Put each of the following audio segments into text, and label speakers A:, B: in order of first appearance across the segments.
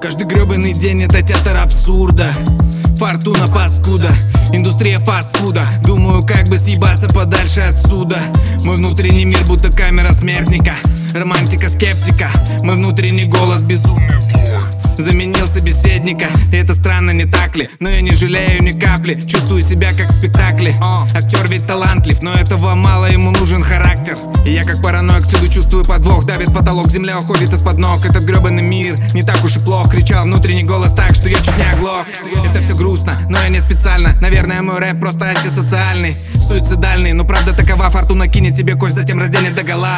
A: Каждый гребаный день это театр абсурда. Фортуна паскуда, индустрия фастфуда. Думаю, как бы съебаться подальше отсюда. Мой внутренний мир будто камера смертника. Романтика скептика, мой внутренний голос безумный заменил собеседника. И это странно, не так ли? Но я не жалею ни капли. Чувствую себя как в спектакле. Актер ведь талантлив, но этого мало, ему нужен характер. И я как параноик всюду чувствую подвох. Давит потолок, земля уходит из-под ног. Этот гребаный мир не так уж и плох. Кричал внутренний голос так, что я чуть не оглох. Это все грустно, но я не специально. Наверное, мой рэп просто антисоциальный, суицидальный. Но правда такова, фортуна кинет тебе кость, затем разденет догола.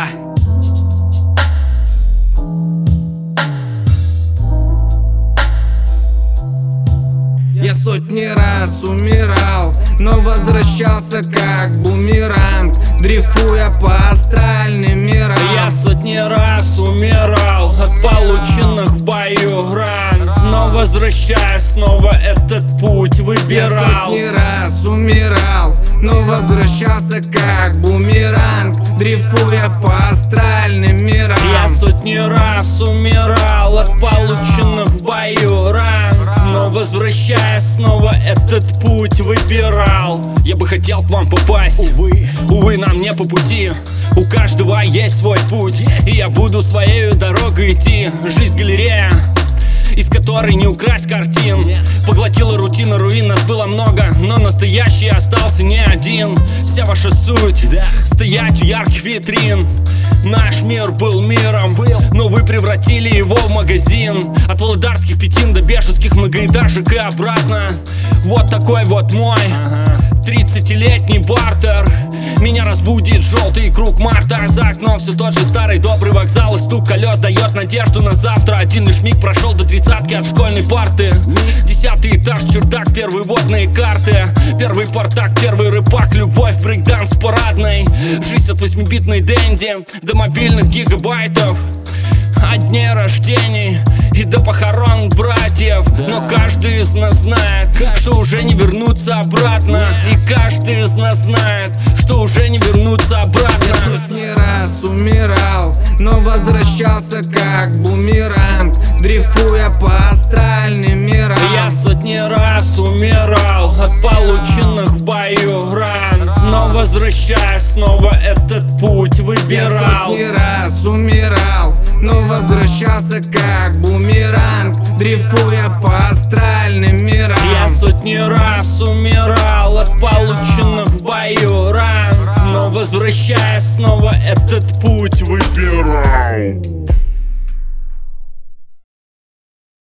A: Я сотни раз умирал, но возвращался как бумеранг, дрейфуя по астральным мирам.
B: Я сотни раз умирал от полученных в бою ран, но возвращаясь снова этот путь выбирал.
A: Я сотни раз умирал, но возвращался как бумеранг, дрейфуя по астральным мирам.
B: Я сотни раз умирал от полученных в бою ран, но возвращаясь снова этот путь выбирал. Я бы хотел к вам попасть, увы, нам не по пути. У каждого есть свой путь, и я буду своей дорогой идти. Жизнь галерея, из которой не украсть картин. Поглотила рутина, руин, нас было много, но настоящий остался не один. Вся ваша суть стоять у ярких витрин. Наш мир был миром, но вы превратили его в магазин. От Володарских Пятин до Бешевских многоэтажек и обратно. Вот такой вот мой 30-летний бартер. Меня разбудит желтый круг марта. За окном все тот же старый добрый вокзал, и стук колес дает надежду на завтра. Один лишь миг прошел до 30-ки от школьной парты. 10-й этаж, чердак, первые водные карты. Первый портак, первый рыбак, любовь, брейкданс парадный. Жизнь от 8-битной дэнди до мобильных гигабайтов. От дней рождений и до похорон братьев. Но каждый из нас знает, что уже не вернуться обратно. И каждый из нас знает, что уже не вернуться обратно.
A: Я сотни раз умирал, но возвращался как бумеранг, дрейфуя по астральным мирам.
B: Я сотни раз умирал от полученных в бою ран, но возвращаясь снова этот путь выбирал.
A: Я сотни раз умирал, но возвращался как бумеранг, дрейфуя по астральным мирам.
B: Я сотни раз умирал от полученных в бою ран, но возвращаясь снова этот путь выбирал.